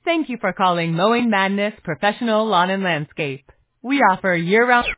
Thank you for calling Mowing Madness Professional Lawn and Landscape. We offer year-round